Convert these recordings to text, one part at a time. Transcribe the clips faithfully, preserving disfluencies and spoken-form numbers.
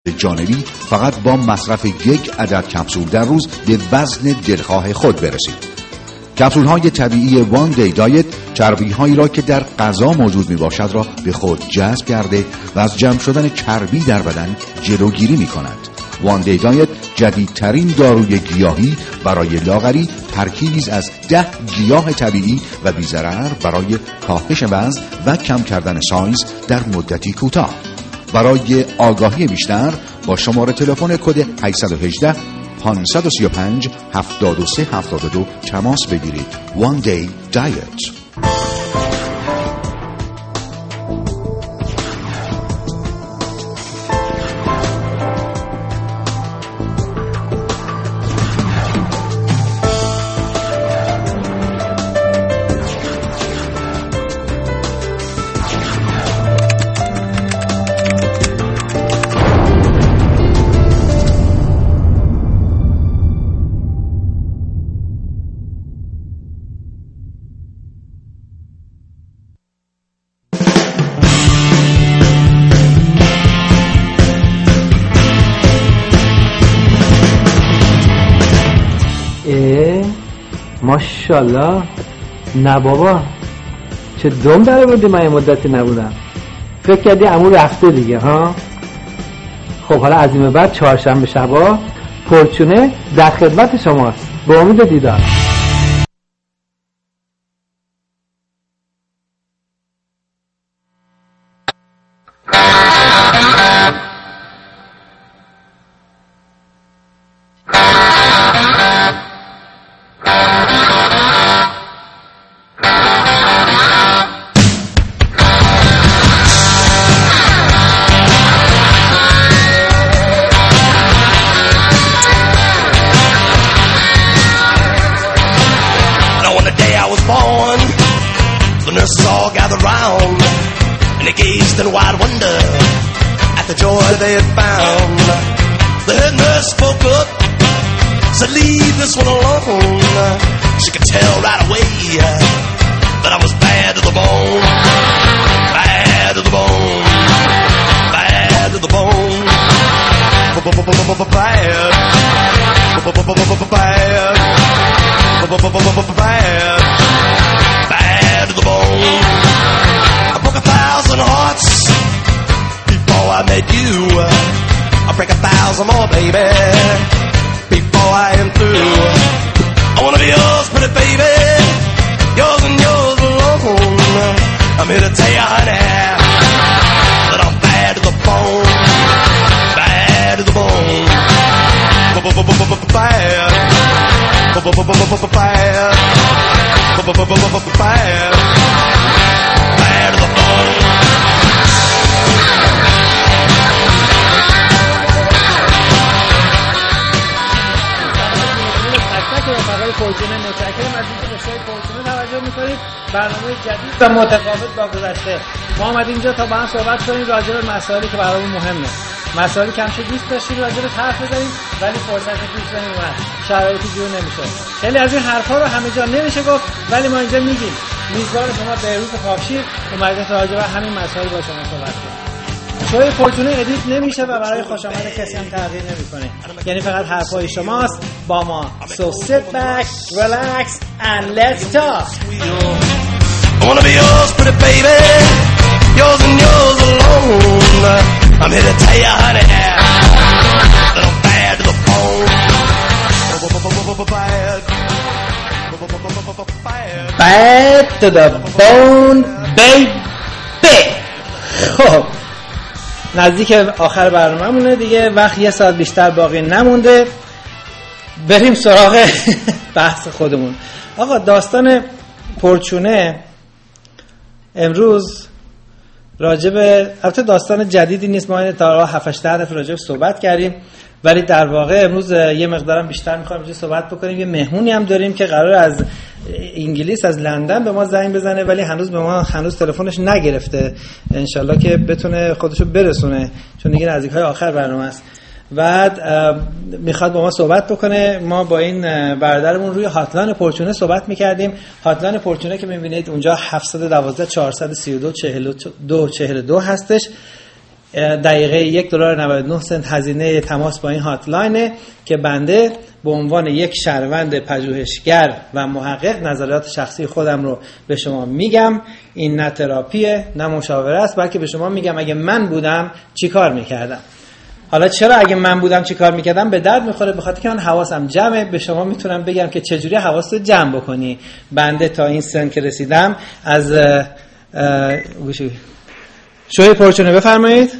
جانبی فقط با مصرف یک عدد کپسول در روز به وزن دلخواه خود برسید. کپسول های طبیعی وان دی دایت چربی هایی را که در غذا موجود می باشد را به خود جذب کرده و از جمع شدن چربی در بدن جلوگیری می کند. وان دی دایت جدیدترین داروی گیاهی برای لاغری، ترکیبی از ده گیاه طبیعی و بی‌ضرر برای کاهش وزن و کم کردن سایز در مدتی کوتاه. برای آگاهی بیشتر با شماره تلفن کد هشت یک هشت پنج سه پنج هفت سه هفت دو تماس بگیرید. One Day Diet. ماشاءالله. نه بابا چه دم داره بودی، من یه مدتی نبودم. فکر کردی عمو رفته دیگه ها؟ خب حالا از این بعد چهارشنبه شبا پرچونه در خدمت شماست. به امید دیدار. برنامه جدید و متفاوت با گذشته. ما اومدیم اینجا تا با هم صحبت کنیم راجع به مسائلی که برامون مهمه. مسائلی که همیشه دوست داشتیم راجع به حرف بزنیم ولی فرصت پیش نمیومد. شرایطی جور نمیشد. خیلی از این حرفا رو همه جا نمیشه گفت ولی ما اینجا میگیم. میزبان شما بیروت پاکشیر اومده تا راجع به همین مسائل با شما صحبت کنه. شوی فورتونه ادیت نمیشه و برای خوش آمد کسی هم تغییر نمیکنه. یعنی فقط حرفای شماست با ما. So sit back, relax and let's talk. I wanna be yours, pretty baby, yours and yours alone. I'm here to tell you, honey, that I'm bad to the bone. Bad to the bone, baby. خب نزدیک آخر برنامه‌مونه دیگه، وقت یه ساعت بیشتر باقی نمونده. بریم سراغ بحث خودمون. آقا داستان پرچونه امروز راجب، البته داستان جدیدی نیست، ما تا هفت هشت دفعه راجب صحبت کردیم ولی در واقع امروز یه مقدارم بیشتر می‌خوایم راجع صحبت بکنیم. یه مهمونی هم داریم که قرار از انگلیس از لندن به ما زنگ بزنه ولی هنوز به ما هنوز تلفنش نگرفته. انشالله که بتونه خودشو برسونه چون دیگه نزدیک‌های آخر برنامه است. بعد میخواد با ما صحبت بکنه. ما با این برادرمون روی هاتلاین پرچونه صحبت میکردیم. هاتلاین پرچونه که میبینید اونجا هفت یک دو چهار سه دو چهار دو چهار دو هستش. دقیقه یک دلار و نود و نه سنت هزینه تماس با این هاتلاینه که بنده به عنوان یک شهروند پژوهشگر و محقق نظریات شخصی خودم رو به شما میگم. این نه تراپیه نه مشاوره است، بلکه به شما میگم اگه من بودم چی کار میکردم. حالا چرا اگه من بودم چی کار میکردم به درد میخوره؟ به خاطر که من حواسم جمعه. به شما میتونم بگم که چجوری حواست رو جمع بکنی. بنده تا این سن که رسیدم از گوشی شوی پرچونه بفرمایید.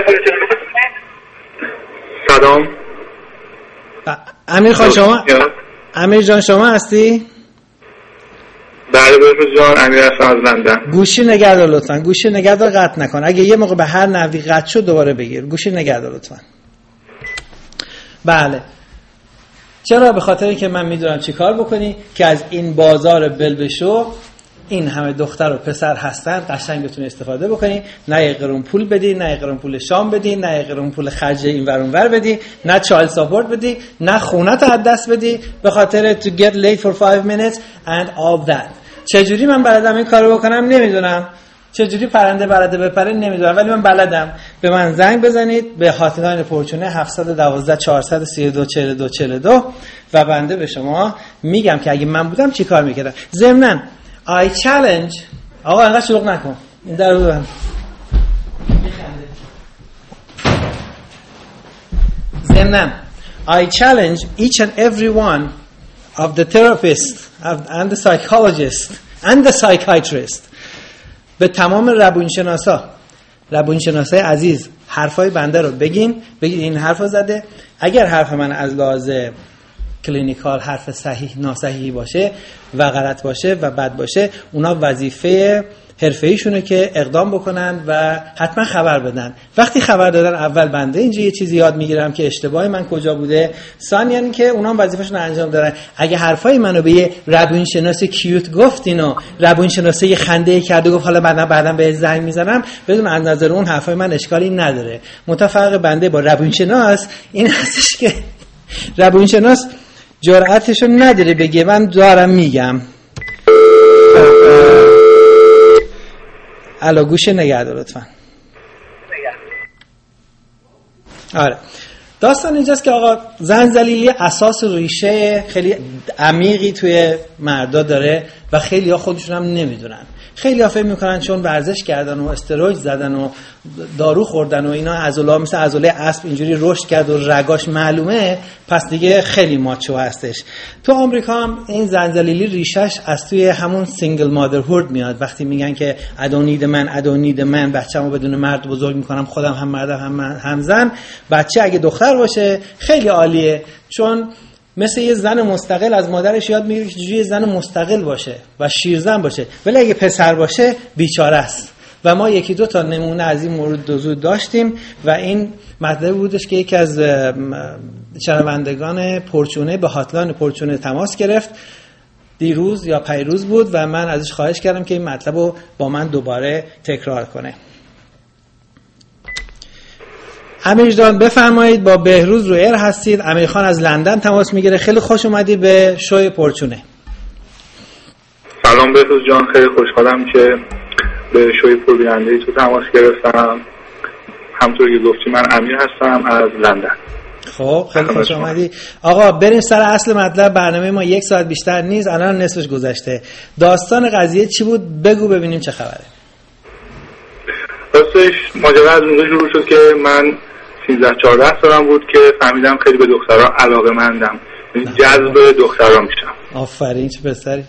سلام امیر خان، شما امیر جان شما هستی؟ بله بفرمایید جان، امیر هستم از لندن. گوشی نگه دار لطفا، گوشی نگه دار، قطع نکن. اگه یه موقع به هر نحوی قطع شد دوباره بگیر. گوشی نگه دار لطفا. بله، چرا؟ به خاطر اینکه من میدونم چی کار بکنی که از این بازار بلبشو این همه دختر و پسر هستن قشنگ بتونی استفاده بکنی. نه یه قرون پول بدی، نه یه قرون پول شام بدی، نه یه قرون پول خرج این ور اون ور بدی، نه چایلد ساپورت بدی، نه خونت از دست بدی به خاطر to get late for five minutes and all that. چجوری من بلدم این کارو بکنم نمیدونم. چجوری پرنده بلده بپره نمیدونم، ولی من بلدم. به من زنگ بزنید به هاتلاین پرچونه هفت یک دو چهار سه دو چهار دو چهار دو و بنده به شما میگم که اگه من بودم چی کار میکردم. ضمناً I challenge آقا انقدر شلوغ نکن، این در رو ببند. ضمناً I challenge each and every one of the therapists and the psychologists and the psychiatrists، به تمام روانشناسا روانشناسای عزیز حرفای بنده رو بگین، بگین این حرفو زده. اگر حرف من از لحاظ کلینیکال حرف صحیح ناصحیحی باشه و غلط باشه و بد باشه، اونا وظیفه حرفه‌ایشونه که اقدام بکنن و حتما خبر بدن. وقتی خبر دادن اول بنده اینجا یه چیزی یاد میگیرم که اشتباه من کجا بوده، ثانیاً یعنی که اونا هم وظیفه‌شون رو انجام دادن. اگه حرفای منو به یه روانشناس کیوت گفتین و روانشناس یه خنده کرد و گفت حالا بعدا بعدا به زنگ میزنم، بدون از نظر اون حرفای من اشکالی نداره. متفرق بنده با روانشناس این هستش که روانشناس جرأتشو نداره بگه من دارم میگم. الو گوشه نگه دار لطفا. آره، داستان اینجاست که آقا زنجلیلی اساس و ریشه خیلی عمیقی توی مردا داره و خیلی ها خودشون هم نمیدونن. خیلی ها فکر میکنن چون ورزش کردن و استروید زدن و دارو خوردن و اینا عضله مثل عضله اسب اینجوری رشد کرد و رگاش معلومه، پس دیگه خیلی ماچو هستش. تو آمریکا هم این زنجلیلی ریشش از توی همون سینگل مادرهود میاد. وقتی میگن که ادونید من ادونید من بچه‌مو بدون مرد بزرگ میکنم، خودم هم مردم هم, هم زن. بچه اگه دختر باشه خیلی عالیه، چون مثل یه زن مستقل از مادرش یاد میگیره که چجوری زن مستقل باشه و شیرزن باشه. ولی اگه پسر باشه بیچاره است. و ما یکی دو تا نمونه از این مورد دوزود داشتیم و این مطلب بودش که یکی از شنوندگان پرچونه به هاتلاین پرچونه تماس گرفت دیروز یا پیروز بود و من ازش خواهش کردم که این مطلب رو با من دوباره تکرار کنه. امیر جان بفرمایید، با بهروز رو ایر هستید. امیر خان از لندن تماس میگیره. خیلی خوش اومدی به شوی پرچونه. سلام بهروز جان، خیلی خوشحالم که به شوی پربیننده تو تماس گرفتم. همونطور که گفتی من امیر هستم از لندن. خب خیلی خوش اومدی. آقا بریم سر اصل مطلب. برنامه ما یک ساعت بیشتر نیست، الان نصفش گذشته. داستان قضیه چی بود؟ بگو ببینیم چه خبره. راستش ماجرا از اونجا شروع شد که من سیزده چهارده سالم بود که فهمیدم خیلی به دخترها علاقه‌مندم، جذب دخترها میشم. آفرین چه پسری.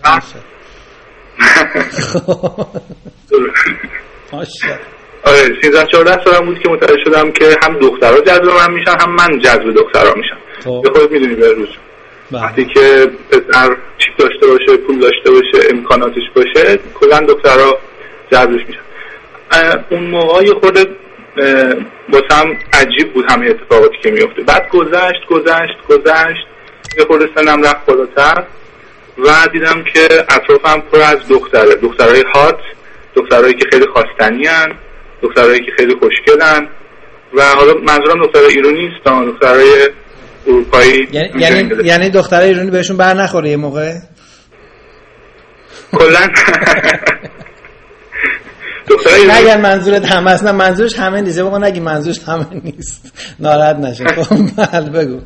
ماشاءالله. آره سیزده چهارده سالم بود که متوجه شدم که هم دخترها جذب من میشن هم من جذب دخترها میشم. به خودت میدونی بهروز وقتی که پسر چیپ داشته باشه، پول داشته باشه، امکاناتش باشه، کلا دخترها جذبش میشن. اون موقع یه خورده واسم عجیب بود همه اتفاقاتی که میفته. بعد گذشت گذشت گذشت یه خورده سنم رفت بالاتر و دیدم که اطرافم پر از دختره، دخترای هات، دخترایی که خیلی خواستنی هن، دخترایی که خیلی خوشگلن و حالا منظورم دخترای ایرانی نیستن، دخترای اروپایی. یعنی یعنی دخترای ایرانی بهشون بر نخوره یه موقع؟ کلا نگن منظورت همه است. نه منظورش همه نیست. بگو نگی منظورش همه نیست، ناراحت نشه. خب بله بگو.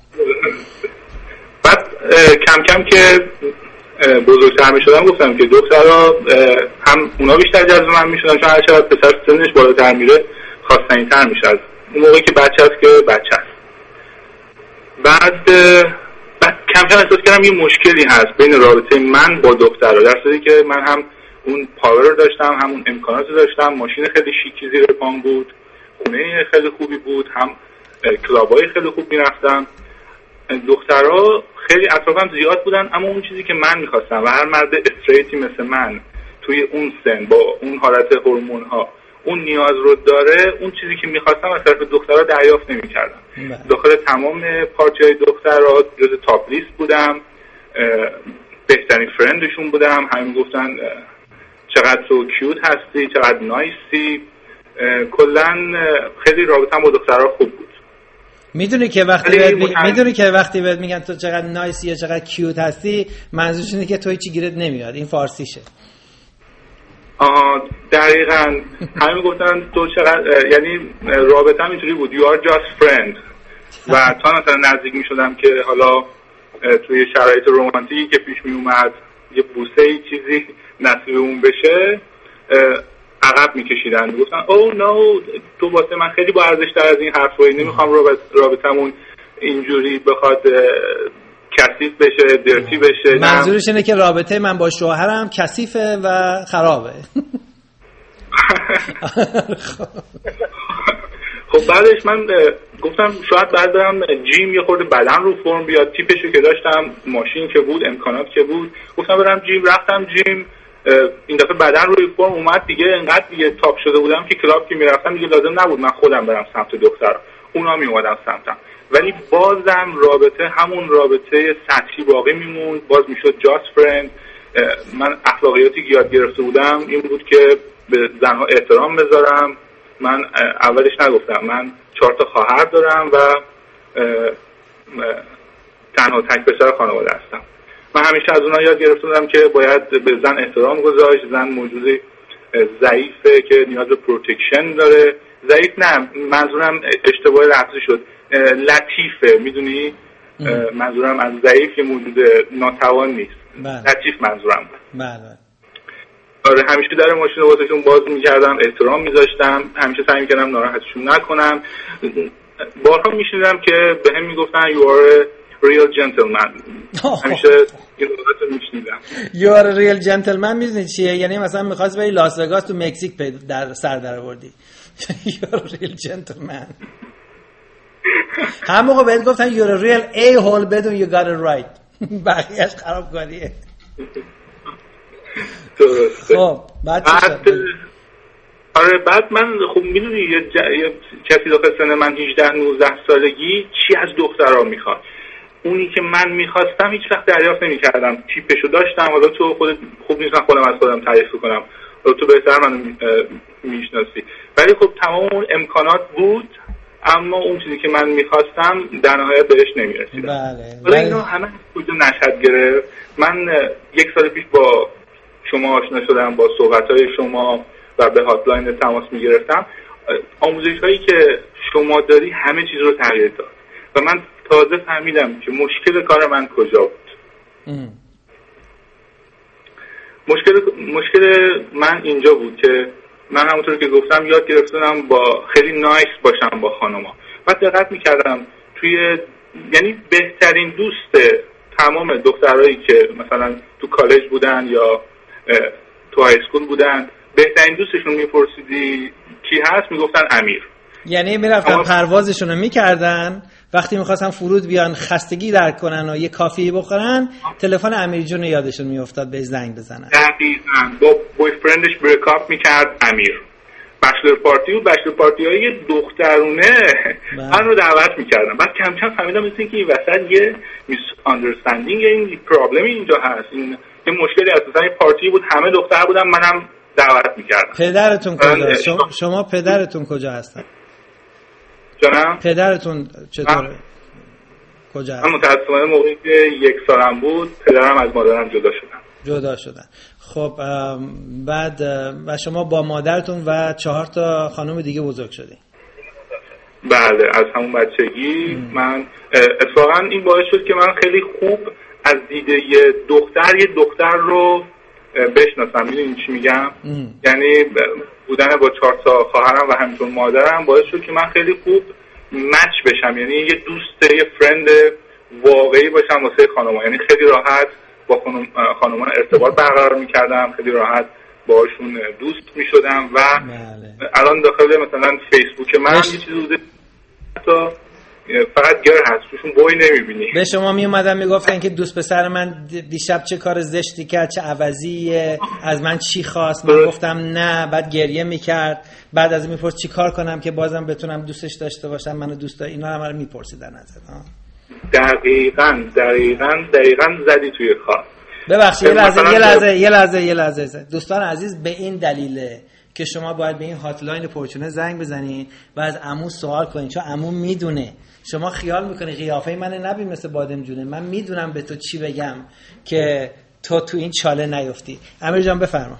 بعد کم کم که بزرگتر می شدم گفتم که دخترها هم اونا بیشتر جذب من می شدن، چون هر چقدر پسر سنش بالاتر میره خواستنی تر می شد. اون موقعی که بچه هست که بچه هست. بعد بعد کم کم احساس کردم یه مشکلی هست بین رابطه من با دخترها، در صورتی که من هم اون پاور رو داشتم، همون امکانات رو داشتم، ماشین خیلی شیکی زیر پام بود، خونه خیلی خوبی بود، هم کلابای خیلی خوب میرفتم. دخترها خیلی اطرافم زیاد بودن، اما اون چیزی که من میخواستم و هر مرد استریتی مثل من توی اون سن با اون حالت هورمون ها اون نیاز رو داره، اون چیزی که میخواستم از طرف دخترها دریافت نمیکردم. داخل تمام پارتی های دخترها جز تاپ لیست بودم، بهترین فرندشون بودم، همه میگفتن چقدر تو کیوت هستی، چقدر نایسی. کلا خیلی رابطم با دخترها خوب بود. میدونی که وقتی بهت می... میدونی که وقتی بهت میگن تو چقدر نایسی یا چقدر کیوت هستی، منظورش اینه که تو هیچی گیرت نمیاد. این فارسیشه. آها دقیقاً. همه میگفتن تو چقدر، یعنی رابطم اینطوری بود you are just friend. و تا مثلا نزدیک میشدم که حالا توی شرایط رمانتیکی که پیش می اومد یه بوسه چیزی نصیبمون بشه، عقب میکشیدن، میگفتن او نو تو واسه من خیلی با ارزش تر از این حرفایی، نمیخوام رابطمون اینجوری بخواد کثیف بشه، درتی بشه. منظورش اینه که رابطه من با شوهرم کثیفه و خرابه. خب بعدش من گفتم شاید بعد برم جیم، یه خورده بدن رو فرم بیاد، تیپشو که داشتم، ماشین که بود، امکانات که بود، گفتم برم جیم. رفتم جیم، این دفعه بدن روی فرم اومد دیگه، انقدر دیگه تاپ شده بودم که کلاب که میرفتم دیگه لازم نبود من خودم برم سمت دختر، اونا میومدن سمتم، ولی بازم رابطه همون رابطه سطحی باقی میموند، باز میشد جاست فرند. من اخلاقیاتی که یاد گرفته بودم این بود که به زنها احترام بذارم. من اولش نگفتم من چهار تا خواهر دارم و تنها تک پسر خانواده هستم. من همیشه از اونها یاد گرفته بودم که باید به زن احترام گذاشت. زن موجود ضعیفه که نیاز به پروتکشن داره. ضعیف نه، منظورم اشتباه لفظی شد، لطیفه. میدونی منظورم از ضعیف یه موجود ناتوان نیست. بله. لطیف منظورم بود. بله. آره همیشه در ماشین واسهشون باز میکردم، احترام میذاشتم، همیشه سعی میکردم ناراحتشون نکنم. بارها میشنیدم که به هم میگفتن you are a real gentleman. همیشه این رو میشنیدم. you are a real gentleman میدونی چیه؟ یعنی مثلا میخواست بری لاس وگاس تو مکزیک در سر در آوردی. you are a real gentleman. هم موقع بهت گفتن you're a real a-hole بدون you got it right. بقیهش خرابکاریه. خب بعد آره بعد من خب میدونی یه, ج... یه کسی داخل سن من هجده نوزده سالگی چی از دخترها میخواد، اونی که من میخواستم هیچ وقت دریافت نمیکردم. تیپشو داشتم، حالا تو خودت خوب نیست من خودم از خودم تعریف کنم، حالا تو بهتر منو میشناسی، ولی خب تمام اون امکانات بود، اما اون چیزی که من میخواستم در نهایت بهش نمیرسیدم. بله حالا اینو همه کجا نشد گرفت. من یک سال پیش با شما آشنا شدم، با صحبت‌های شما و به هاتلاین تماس می‌گرفتم. آموزش‌هایی که شما داری همه چیز رو تغییر داد و من تازه فهمیدم که مشکل کار من کجا بود. ام. مشکل مشکل من اینجا بود که من همونطور که گفتم یاد گرفتم با خیلی نایس باشم با خانوما. بعد دقت می‌کردم توی یعنی بهترین دوست تمام دخترایی که مثلا تو کالج بودن یا تو های اسکول بودن، بهترین دوستشون میپرسیدی کی هست، میگفتن امیر. یعنی میرفتن اما... پروازشون رو میکردن، وقتی میخواستن فرود بیان خستگی در کنن و یه کافی بخورن، تلفن امیر جون یادشون میافتاد به زنگ بزنن. دقیقاً. با بوی فرندش بریک اپ میکرد امیر. بچلر پارتی و بچلر پارتی های دخترونه من رو دعوت میکردن. بعد کم کم فهمیدم مثل اینکه این وسط یه میس آندرستندینگ، این پرابلمی اینجا هست. این یه مشکلی اساسا پارتی بود، همه دختر بودن، منم دعوت میکردم. پدرتون کجا؟ شما, شما پدرتون کجا هستن؟ جانم؟ پدرتون چطوره؟ کجا هستن؟ من متاسفانه موقعی که یک سالم بود پدرم از مادرم جدا شدن. جدا شدن. خب بعد و شما با مادرتون و چهار تا خانم دیگه بزرگ شدین؟ بله، از همون بچگی ام. من اتفاقا این باعث شد که من خیلی خوب از دیده یه دختر یه دختر رو بشناسم. میدونی چی میگم؟ ام. یعنی بودن با چهار تا خواهرم و همینطور مادرم باعث شد که من خیلی خوب مچ بشم، یعنی یه دوست، یه فرند واقعی باشم واسه خانوما. یعنی خیلی راحت با خانم خانوما ارتباط برقرار میکردم، خیلی راحت باشون دوست میشدم و بله. الان داخل مثلا فیسبوک من یه چیزی بوده تا فقط گر هست توشون بوی نمیبینی. به شما میومدن میگفتن که دوست پسر من دیشب چه کار زشتی کرد، چه عوضیه، از من چی خواست، من گفتم نه، بعد گریه میکرد، بعد از این میپرس چی کار کنم که بازم بتونم دوستش داشته باشم، منو دوست داره. اینا هم رو میپرسیدن ازت. دقیقاً دقیقاً دقیقاً زدی توی خواست. ببخشید یه لحظه یه لحظه یه لحظه یه لحظه دوستان عزیز، به این دلیله که شما باید به این هاتلاین پرچونه زنگ بزنین و از عمو سوال کنین، چون عمو میدونه. شما خیال میکنی قیافه منو نبین مثل بادم جونه، من میدونم به تو چی بگم که تو تو این چاله نیفتی. امیر جان بفرما.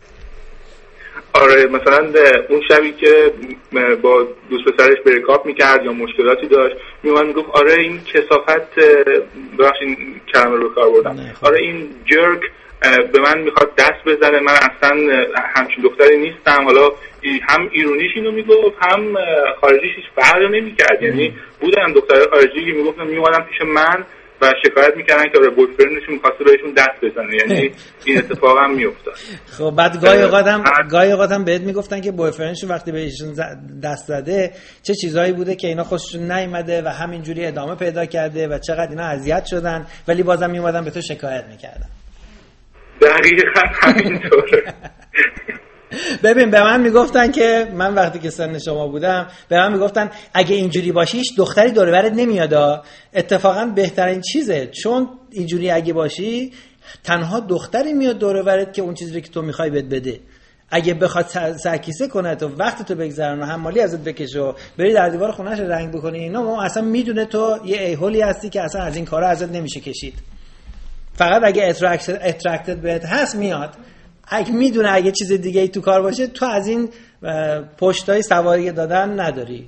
آره مثلا اون شبی که با دوست پسرش بریکاپ میکرد یا مشکلاتی داشت، میومد میگفت آره این کثافت، ببخشید کلمه رو کار بردم، آره این جرک به من میخواد دست بزنه، من اصلا همچین دختری نیستم. حالا هم ایرونیش اینو میگفت هم خارجیش هیچ فرقی نمیکرد. یعنی بودن دخترای خارجی که میگفتن میومدن پیش من و شکایت میکردن که بوی فرندشون می‌خواسته بهشون دست بزنه. یعنی این اتفاق هم میافتاد. خب بعد گاهی اوقاتم گاهی اوقاتم بهت میگفتن که بوی فرندشون وقتی بهشون دست زده چه چیزایی بوده که اینا خوششون نیومده و همینجوری ادامه پیدا کرده و چقدر اینا اذیت شدن، ولی بازم میومدن به تو شکایت میکردن. دقیقاً همینطوره. ببین به من میگفتن که من وقتی که سن شما بودم به من میگفتن اگه اینجوری باشی هیچ دختری دور و برت نمیاد. اتفاقا بهترین چیزه، چون اینجوری اگه باشی تنها دختری میاد دور و برت که اون چیزی که تو میخوای بهت بده. اگه بخواد سرکیسه کنه تو وقت تو بگذرونه، حمالی ازت بکشه و بری در دیوار خونه‌اش رنگ بکنی، اینا ما اصلا میدونه تو یه ایهولی هستی که اصلا از این کارا ازت نمیشه کشید. فقط اگه اترکتد بهت هست میاد. اگه میدونه اگه چیز دیگه ای تو کار باشه تو از این پشتای سواری دادن نداری.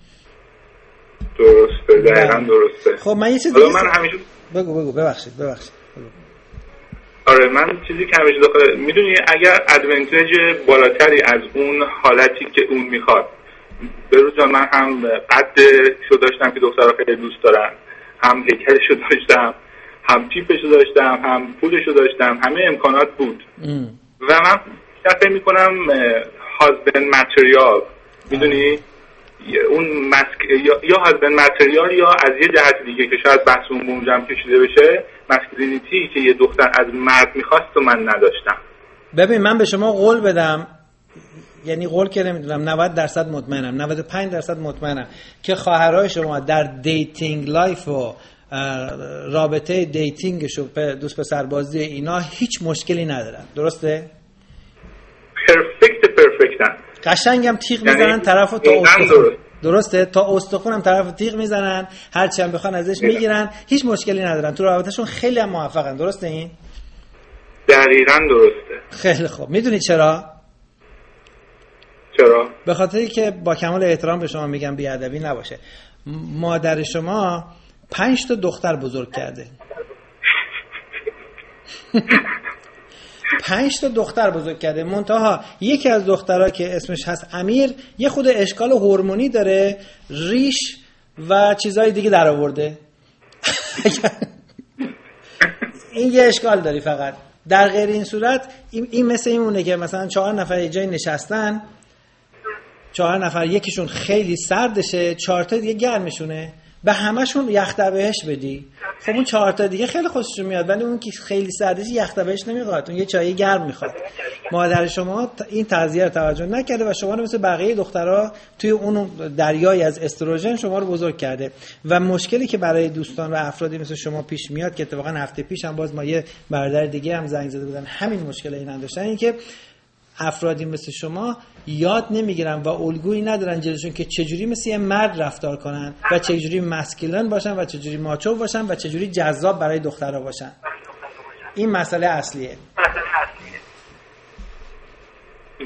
درسته، دقیقاً درسته. خب من یه چیز دیگه من همیشه بگو بگو ببخشید ببخشید بگو. آره من چیزی که همیشه داخل میدونی اگر ادوانتیج بالاتری از اون حالتی که اون میخواد، به روز من هم قدشو داشتم که دخترها خیلی دوست دارن، هم هیکلشو داشتم، هم تیپشو داشتم، هم پولشو داشتم، همه امکانات بود ام. و من فکر میکنم هازبند متریال، میدونی اون مسک یا, یا هازبند متریال یا از یه جهت دیگه که شاید بحث اون بونجم کشیده بشه، مسکولینیتی که یه دختر از مرد میخواست و من نداشتم. ببین من به شما قول بدم، یعنی قول که نمیدونم نود درصد مطمئنم، نود و پنج درصد مطمئنم که خواهرای شما در دیتینگ لایف و رابطه دیتینگش و دوست پسر بازی اینا هیچ مشکلی ندارن. درسته؟ پرفکت پرفکتن. قشنگم تیغ میزنن یعنی طرفو تا استخون. درسته؟ تا استخونم طرفو تیغ میزنن، هر چی هم بخوان ازش میگیرن، هیچ مشکلی ندارن. تو رابطهشون خیلی هم موفقن. درسته این؟ دقیقاً درسته. خیلی خوب. میدونی چرا؟ چرا؟ به خاطری که با کمال احترام به شما میگم بیادبی نباشه، مادر شما پنج تا دختر بزرگ کرده. پنج تا دختر بزرگ کرده. منتها یکی از دخترها که اسمش هست امیر یه خود اشکال هورمونی داره، ریش و چیزای دیگه در آورده. این یه اشکال داری فقط. در غیر این صورت این, این مثل اینونه که مثلا چهار نفر یه جای نشستن، چهار نفر یکیشون خیلی سردشه، چهار تا دیگه گرمشونه، به همشون یخ بهش بدی، خب اون چهار تا دیگه خیلی خوششون میاد، ولی اون که خیلی سردشه یخ بهش نمیخواد، اون یه چای گرم میخواد. مادر شما این تغذیه رو توجه نکرده و شما رو مثل بقیه دخترها توی اون دریای از استروژن شما رو بزرگ کرده. و مشکلی که برای دوستان و افرادی مثل شما پیش میاد که اتفاقا هفته پیش هم باز ما یه برادر دیگه هم زنگ زده بودن همین مشکل اینا داشتن، این که افرادی مثل شما یاد نمیگیرن و الگویی ندارن جلوشون که چجوری مثل یه مرد رفتار کنن و چجوری مسکولین باشن و چجوری ماچو باشن و چجوری جذاب برای دخترها باشن. این مسئله اصلیه.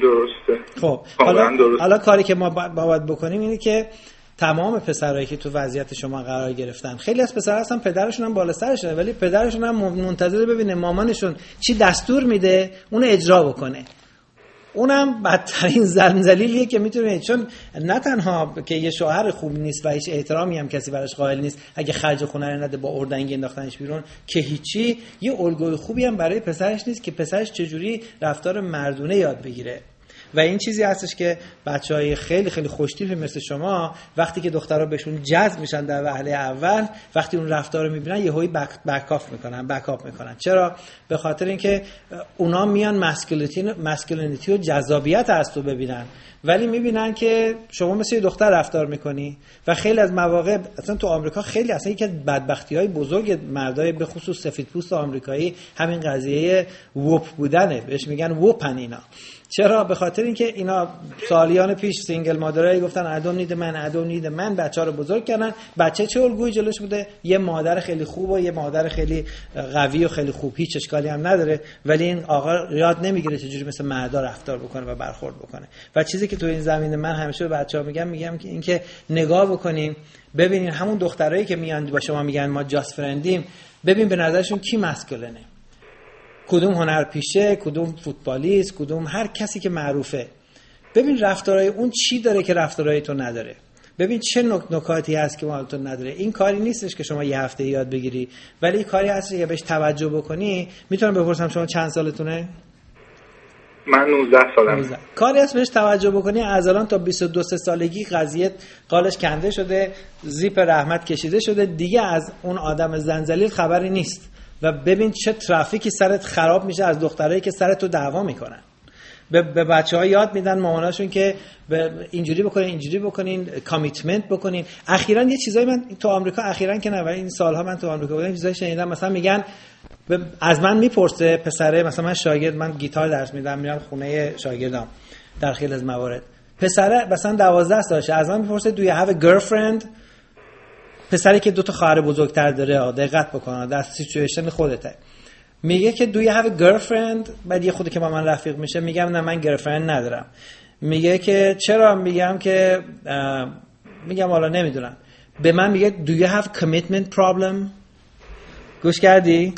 درسته. خب حالا درسته. حالا کاری که ما باید بکنیم اینه که تمام پسرایی که تو وضعیت شما قرار گرفتن، خیلی از پسرها هستن پدرشون هم بالا سرشونه ولی پدرشون هم منتظر ببینه مامانشون چی دستور میده اون اجرا بکنه. اونم بدترین زلزلیه که میتونه، چون نه تنها که یه شوهر خوب نیست و هیچ احترامی هم کسی براش قائل نیست، اگه خرج خونه رو نده با اردنگی انداختنش بیرون که هیچی، یه الگوی خوبی هم برای پسرش نیست که پسرش چجوری رفتار مردونه یاد بگیره. و این چیزی هستش که بچهای خیلی خیلی خوش‌تیپ مثل شما وقتی که دخترها بهشون جذب میشن در وهله اول، وقتی اون رفتار رو میبینن یهویی بک بک اپ میکنن بک اپ میکنن. چرا؟ به خاطر اینکه اونا میان ماسکولینیتی ماسکولینیتی و جذابیت از تو ببینن، ولی میبینن که شما مثل یه دختر رفتار میکنی. و خیلی از مواقع اصلا تو آمریکا خیلی اصلا یکی از بدبختی‌های بزرگ مردای به خصوص سفیدپوست آمریکایی همین قضیه ووپ بودنه. بهش میگن ووپن اینا. چرا؟ به خاطر اینکه اینا سالیان پیش سینگل مادرایی گفتن ادون نید من ادون نید من، بچه‌ها رو بزرگ کردن. بچه چه الگویی جلوش بوده؟ یه مادر خیلی خوب و یه مادر خیلی قوی و خیلی خوب، هیچ اشکالی هم نداره، ولی این آقا یاد نمیگیره چجوری مثل مردا رفتار بکنه و برخورد بکنه. و چیزی که تو این زمینه من همیشه به بچه‌ها میگم میگم که اینکه نگاه بکنین ببینین همون دخترایی که میان با شما میگن ما جاست فرندیم، ببین به نظرشون کی مسکولینه، کدوم هنرپیشه، کدوم فوتبالیست، کدوم هر کسی که معروفه. ببین رفتارهای اون چی داره که رفتارهای تو نداره. ببین چه نک- نکاتی هست که مال تو نداره. این کاری نیستش که شما یه هفته یاد بگیری، ولی این کاری هست که بهش توجه بکنی. میتونم بپرسم شما چند سالتونه؟ من نوزده سالمه. کاری هست بهش توجه بکنی از الان تا بیست و دو سالگی قضیه قالش کنده شده، زیپ رحمت کشیده شده، دیگه از اون آدم زنجلیل خبری نیست. و ببین چه ترافیکی سرت خراب میشه از دخترایی که سرتو دعوا میکنن. به, به بچه‌ها یاد میدن ماماناشون که اینجوری بکنین اینجوری بکنین، کامیتمنت بکنین. اخیراً یه چیزایی من تو آمریکا اخیراً که نه ولی این سالها من تو آمریکا بودم چیزایی شنیدم، مثلا میگن از من میپرسه پسره، مثلا من شاگرد، من گیتار درس میدم میرم خونه شاگردام در خیلی از موارد، پسره مثلا دوازده سالشه از من میپرسه do you have a girlfriend؟ پسری که دو تا خواهر بزرگتر داره، دقت بکنه در سیچویشن خودته، میگه که do you have a girlfriend؟ بعد یه خودی که با من رفیق میشه میگم نه من گرلفرند ندارم. میگه که چرا؟ میگم که میگم والا نمیدونم. به من میگه do you have commitment problem؟ گوش کردی؟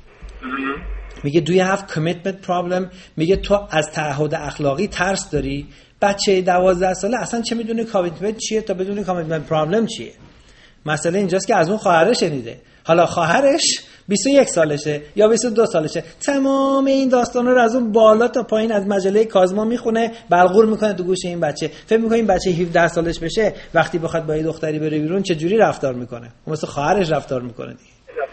میگه do you have commitment problem؟ میگه تو از تعهد اخلاقی ترس داری؟ بچه دوازده ساله اصلا چه میدونه کامیتمنت چیه تا بدونه کامیتمنت پرابلم چیه. مسئله اینجاست که از اون خواهرش شنیده، حالا خواهرش بیست و یک سالشه یا بیست و دو سالشه، تمام این داستانا رو از اون بالا تا پایین از مجله کازما میخونه، بلغور میکنه تو گوش این بچه. فکر میکنه این بچه هفده سالش بشه وقتی بخواد با یه دختری بره بیرون چه جوری رفتار میکنه؟ اون مثل خواهرش رفتار میکنه دیگه.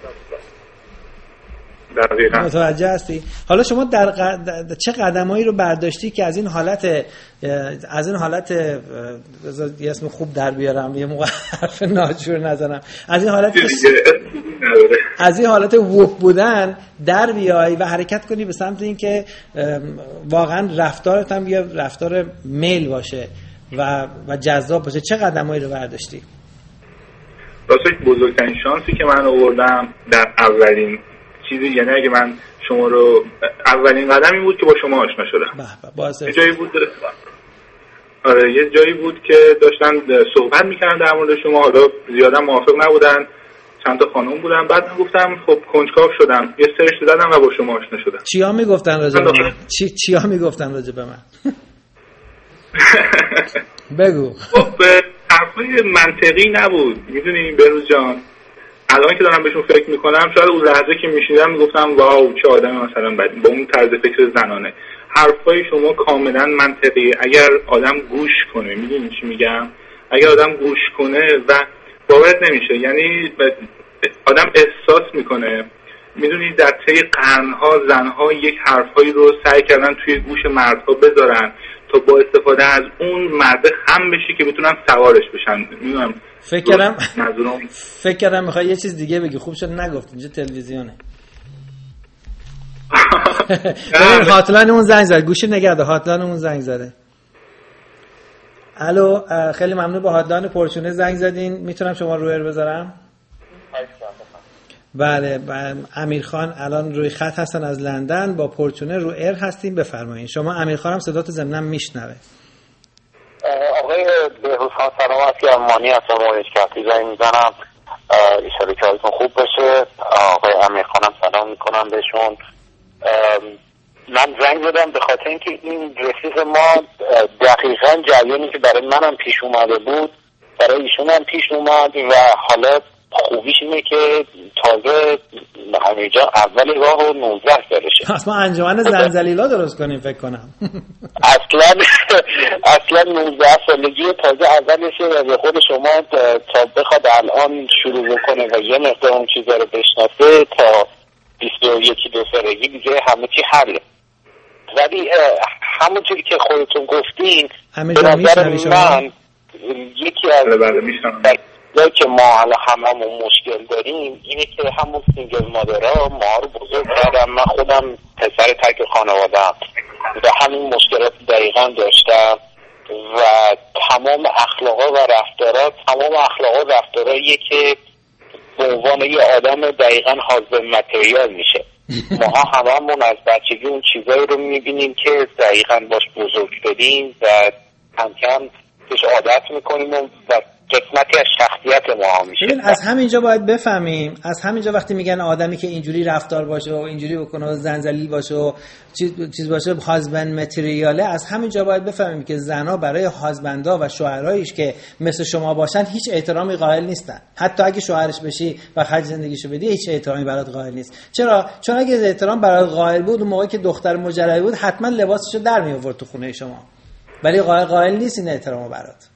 متوجه هستی؟ حالا شما در قد... چه قدمایی رو برداشتی که از این حالت از این حالت یه اسم خوب در بیارم یه موقع حرف ناجور نزنم، از این حالت از این حالت ووپ بودن در بیای و حرکت کنی به سمت این که واقعا رفتارت هم یه رفتار میل باشه و و جذاب باشه. چه قدمایی رو برداشتی؟ راستش بزرگترین شانسی که من آوردم در اولین چیزی، یعنی اگه من شما رو اولین قدمی بود که با شما آشنا شدم. یه جایی بود آره یه جایی بود که داشتن صحبت میکردن در مورد شما، حالا زیادا موافق نبودن، چند تا خانم بودن. بعد من گفتم خب کنجکاو شدم، یه سرچ دادم و با شما آشنا شدم. چیا میگفتن راجع به من؟ چی چیا میگفتن راجع به من؟ بگو. خب حرفای منطقی نبود، میدونی بهروز جان. الان که دارم بهشون فکر میکنم شاید اون لحظه که میشنیدم میگفتم واو چه آدم مثلا بدی، با اون طرز فکر زنانه. حرفای شما کاملا منطقیه اگر آدم گوش کنه. میدونی چی میگم؟ اگر آدم گوش کنه و باورت نمیشه، یعنی آدم احساس میکنه. میدونی در طی قرنها زنها یک حرفایی رو سعی کردن توی گوش مردها بذارن تا با استفاده از اون مرد خم بشی که بتونن سوارش بشن. میدونم فکر کردم فکر کردم میخوای یه چیز دیگه بگی، خوب شد نگفت، اینجا تلویزیونه. ببین هاتلاین اون زنگ زد، گوشی نگرده، هاتلاین اون زنگ زده. الو خیلی ممنون، با هاتلاین پرچونه زنگ زدین، میتونم شما رو ایر بذارم؟ بله امیرخان الان روی خط هستن از لندن، با پورتونه رو ایر هستیم. بفرمایید شما. امیرخان هم صدات ضمناً میشنوه. آقای بهروز خان سلام، هستی امانی هستم، موردشکتی زنگ میزنم، ایشالا که حالتون خوب باشه. آقای امیرخان هم سلام میکنم بهشون. من زنگ زدم به خاطر اینکه این رفیق ما دقیقاً جریانی که برای منم پیش اومده بود برای ایشون هم پیش اومد و حالا خوبیش اینه که تازه همینجا اول راه و نوزده سالشه. پس ما انجمن زنجلیلا درست کنیم فکر کنم. اصلا اصلا نوزده سالگی تازه اولشه و به خود شما تا بخواد الان شروع بکنه و یه مقدار اون چیزا رو بشناسه تا بیست و یک دو سالگی دیگه همه چی حله. ولی همونجوری که خودتون گفتین به نظر من یکی از چیزایی که ما الان هممون مشکل داریم اینه که همون سینگل مادرها ما رو بزرگ کردن. من خودم پسر تک خانواده‌ام و همین مشکلات دقیقاً داشتم و تمام اخلاقا و رفتارات تمام اخلاقا و رفتاراییه که به عنوان یه آدم دقیقاً حاضر متریال میشه. ماها هممون از بچگی اون چیزایی رو میبینیم که دقیقاً باش بزرگ شدیم و کم کم بهش عادت میکنیم و قسمتی از شخصیت ما میشه. ببین از همینجا باید بفهمیم، از همینجا وقتی میگن آدمی که اینجوری رفتار باشه و اینجوری بکنه و زنجلیل باشه و چیز باشه هازبند متریاله، از همینجا باید بفهمیم که زنها برای هازبندا و شوهرایش که مثل شما باشن هیچ احترامی قائل نیستن. حتی اگه شوهرش بشی و خرج زندگیشو بدی هیچ احترامی برات قائل نیست. چرا؟ چون اگه احترام برات قائل بود اون موقعی که دختر مجردی بود حتما لباسشو در می آورد تو خونه شما. ولی قائل قائل نیست این احترامو برات.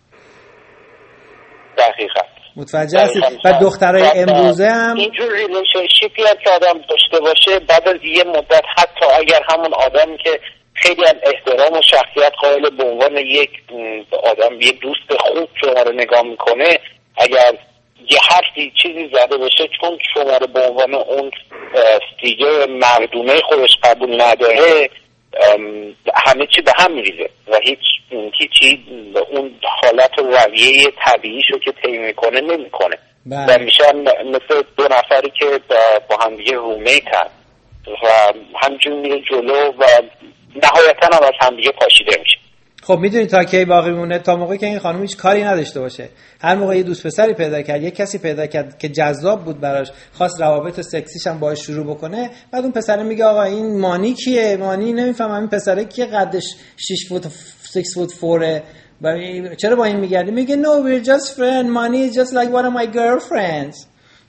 دقیقاً متوجه هستید؟ و دخترای امروزه هم اینجور ریلیشنشیپی هم که آدم داشته باشه بعد از یه مدت حتی اگر همون آدمی که خیلی از احترام و شخصیت قائل به عنوان یک آدم یک دوست خوب شما رو نگاه میکنه، اگر یه حرفی چیزی زده باشه چون شما رو به عنوان اون استیجه مردونه خودش قبول نداره همه چی به هم میریزه و هیچ هیچی اون حالت و رویه طبیعیشو که طی میکنه نمیکنه و میشن مثل دو نفری که با هم دیگه رومیتن و همچنین میره جلو و نهایتا هم از هم دیگه پاشیده میشه. خب میدونی تا کی باقی مونه؟ تا موقعی که این خانم هیچ کاری نداشته باشه. هر موقع یه دوست پسری پیدا کرد، یه کسی پیدا کرد که جذاب بود براش، خواست روابط سکسیش هم باهاش شروع بکنه، بعد اون پسر میگه آقا این مانی کیه؟ مانی نمیفهمم این پسره کیه قدش شش فوت شش فوت چهار چرا با این میگردی؟ میگه no we're just friends, money is just like one of my girlfriends.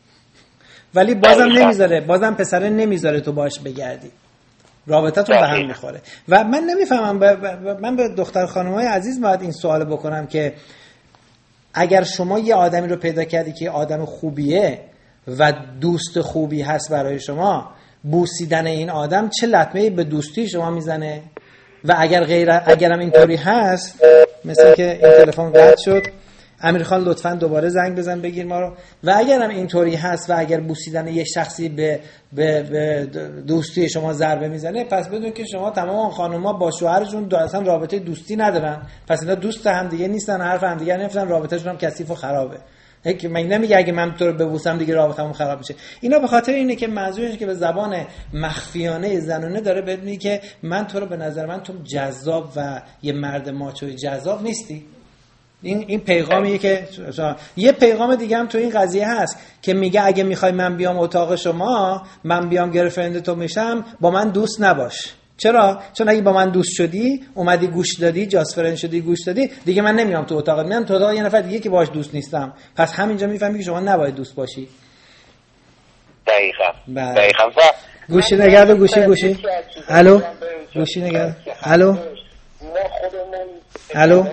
ولی بازم نمیذاره، بازم پسره نمیذاره تو باش بگردی. رابطتون به هم میخوره. و من نمیفهمم ب... ب... من به دختر خانمای عزیز باید این سوال بکنم که اگر شما یه آدمی رو پیدا کردی که آدم خوبیه و دوست خوبی هست برای شما، بوسیدن این آدم چه لطمه‌ای به دوستی شما میزنه؟ و اگر غیر اگرم اینطوری هست، مثل که این تلفن قطع شد، امیرخان لطفاً دوباره زنگ بزن بگیر ما رو. و اگرم اینطوری هست و اگر بوسیدن یک شخصی به, به, به دوستی شما ضربه میزنه، پس بدون که شما تمام خانوما با شوهرشون اصلا رابطه دوستی ندارن، پس اینا دوست هم دیگه نیستن، حرف هم دیگه نمیزنن، رابطهشون هم کثیف و خرابه. من نمیگه اگه من تو رو ببوسم دیگه رابطمون خراب میشه. اینا به خاطر اینه که منظورش که به زبان مخفیانه زنونه داره بهت میگه که من تو رو به نظر من تو جذاب و یه مرد ماچوی جذاب نیستی. این این پیغامیه که یه پیغام دیگه هم تو این قضیه هست که میگه اگه میخوای من بیام اتاق شما، من بیام گرفرند تو میشم، با من دوست نباش. چرا؟ چون اگه با من دوست شدی، اومدی گوش دادی، جاست فرند شدی، گوش دادی، دیگه من نمیام تو اتاقت، میام تو اتاق یه نفر دیگه که باهاش دوست نیستم. پس همینجا میفهمی که شما نباید دوست باشی. دقیقاً. دقیقاً. گوشی نگرد و گوشی گوشی. الو؟ گوشی نگرد. الو؟ الو؟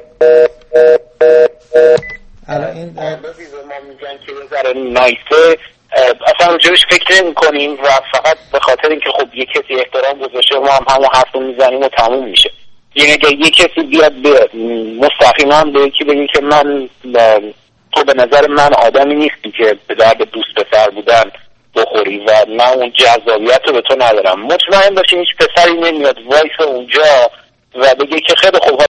الان این ما میگن که یه ذره نایسه، اصلا راجبش فکر نمی کنیم و فقط به خاطر اینکه خب یه کسی احترام گذاشته ما هم همون حرف رو میزنیم و تموم میشه. یعنی اگه یه کسی بیاد به مستقیما به یکی بگی که من تو به نظر من آدمی نیستی که به درد دوست پسر بودن بخوری و من اون جذابیت رو به تو ندارم، مطمئن باشین هیچ پسری نمیاد وایس اونجا و بگه که خیلی خوب